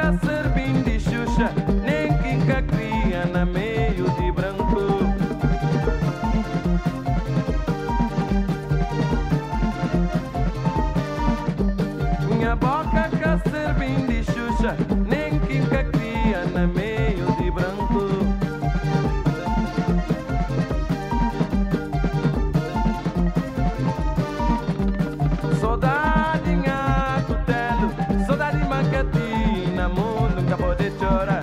boca servindo de Xuxa, nem quinca cria na meio de branco. Minha boca que servindo de Xuxa, nem quinca cria na meio de branco. Saudadinha cutelo, saudade macatina, mundo nunca pode chorar.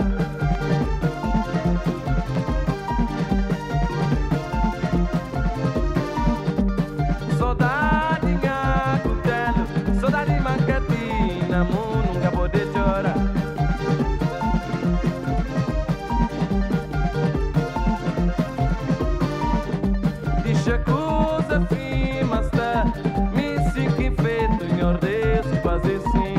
Saudadinha cutelo, saudade macatina, mundo nunca pode chorar. Deixa coisa firma está, me sinto feito em ordem de fazer sim.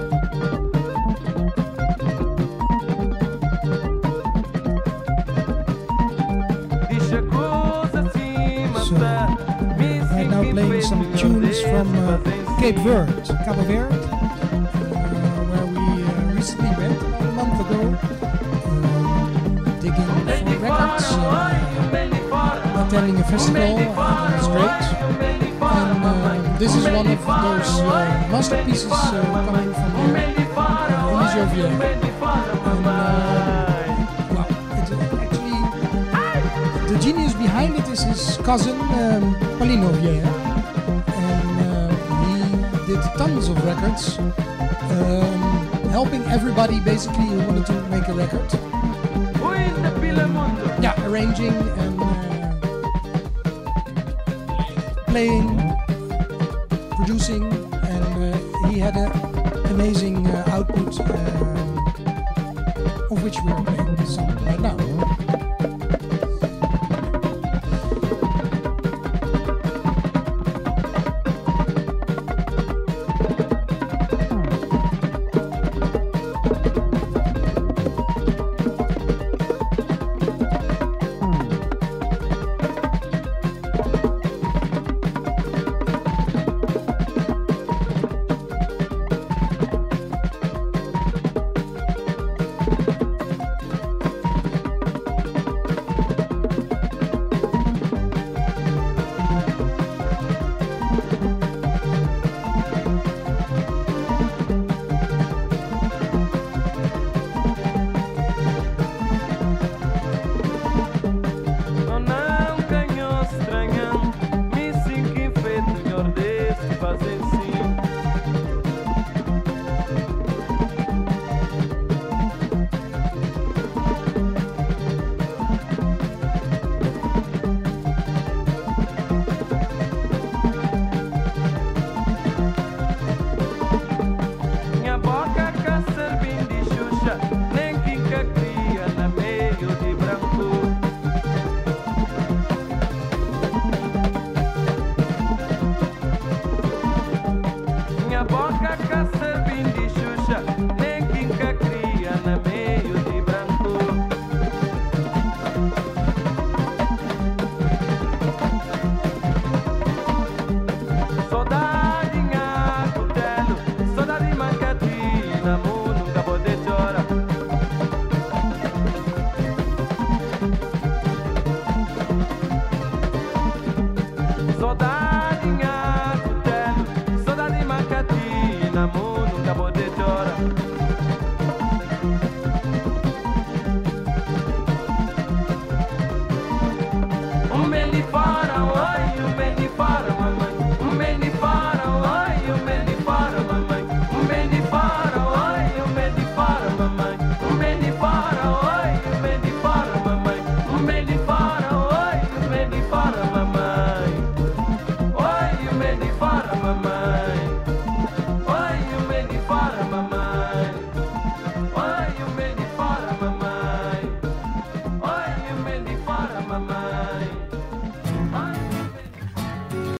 Deixa coisa firma está, me Right now playing some tunes from Cape Verde, Cabo Verde, where we recently went about a month ago, digging for records, attending a festival. It's great. And this is one of those masterpieces coming from there, Eliseo Vieira. And well, actually, the genius behind it is his cousin Paulino Vieira, and he did tons of records, helping everybody basically who wanted to make a record. Yeah, arranging and playing, producing, and he had an amazing output, of which we are playing some right now. Mamãe.